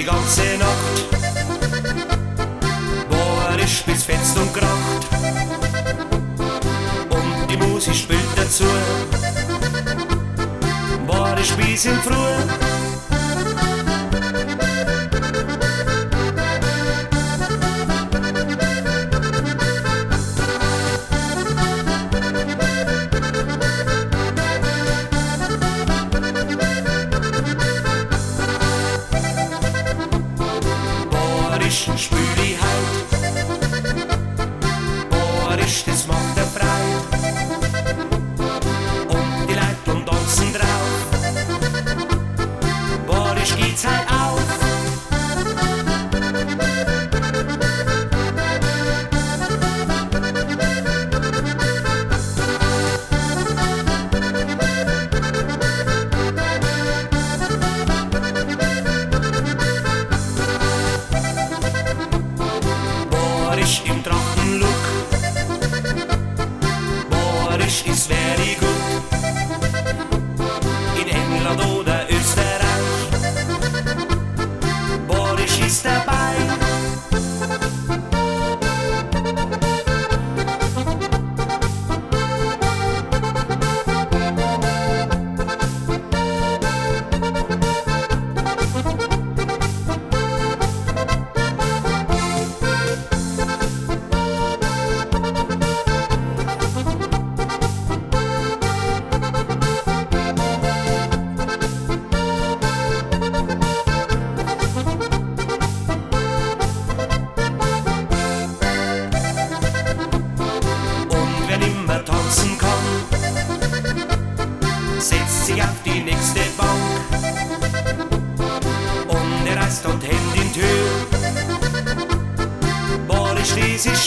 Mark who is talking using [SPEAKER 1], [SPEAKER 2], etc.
[SPEAKER 1] ganze Nacht, wo ist bis fetzt und kracht. Und die Musik spielt dazu, war ich bis in Früh. Spül die Haut, Boris, das macht er Freude, und die Leute und tanzen drauf, Boris, geht's halt auf. Im Drachenlook, Boris ist very good. In England oder Österreich, Boris ist dabei. Tanzen kann, setzt sich auf die nächste Bank und er reißt dort Hand in die Höhe. Boris schließt sich